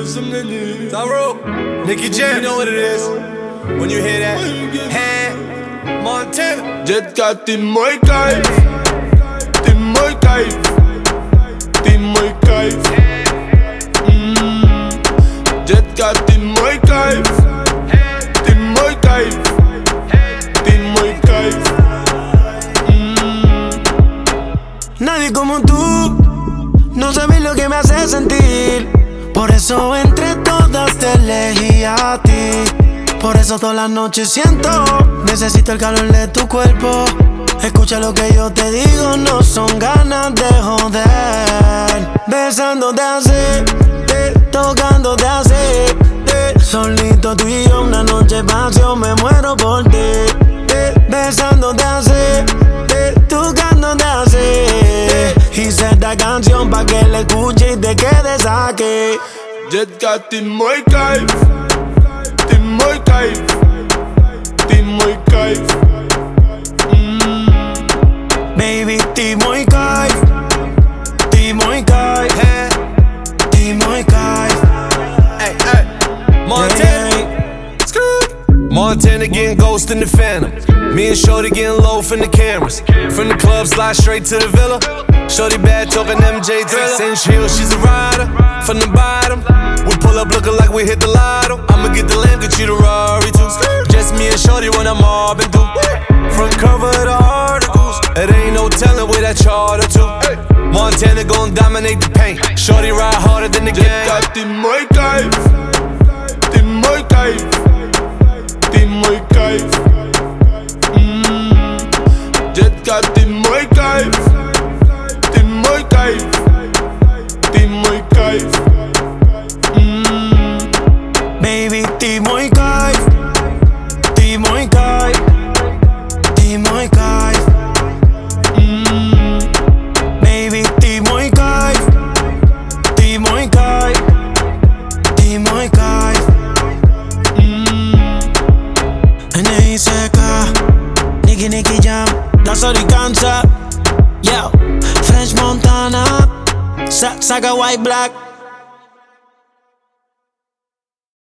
Tyro, Nicky Jam, you know what it is. When you hear that, hand, Montana. Jetka, ty mój kajf. Ty mój kajf. Ty mój kajf. Jetka, ty mój kajf. Ty mój kajf. Ty mój kajf. Nadie como tú, no sabes lo que me hace sentir. Por eso entre todas te elegí a ti. Por eso todas las noches siento, necesito el calor de tu cuerpo. Escucha lo que yo te digo, no son ganas de joder. Besándote así, tocándote así. Solito tú y yo, una noche pasión, me muero por ti. Besándote así, tocándote así. Hice esta canción pa' que la escuches y te quedes aquí. Jetka, ty mój kajf. Ty mój kajf. Ty mój kajf. Baby, ty mój kajf. Ty mój kajf. Ty mój kajf. Hey, hey, Montana. Montana getting ghost in the phantom. Me and Shorty getting low from the cameras. From the club, slide straight to the villa. Shorty bad, talking MJ Thriller. 6-inch heels, she's a rider. From the bottom, we pull up looking like we hit the lotto. I'ma get the lamb, get you the Rari too. Just me and Shorty when I'm mobbing through. Front cover of the articles. It ain't no telling where that charter to. Montana gon' dominate the paint. Shorty ride harder than the game. Jetka, ty mój kajf. Ty mój kajf. Ty mój kajf. Jetka, ty mój kajf. Ty mój kajf. Ty mój kajf. Baby, ty mój kajf. Ty mój kajf. Ty mój kajf. Baby, ty mój kajf. Ty mój kajf. Ty mój kajf. NICK, Nicky Jam, la Soricanza. Yo, French Montana, Saga White Black.